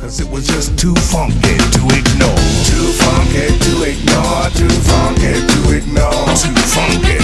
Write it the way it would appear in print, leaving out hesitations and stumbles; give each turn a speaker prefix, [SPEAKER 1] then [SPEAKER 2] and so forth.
[SPEAKER 1] Cause it was just too funky to ignore. Too funky to ignore. Too funky to ignore. Too funky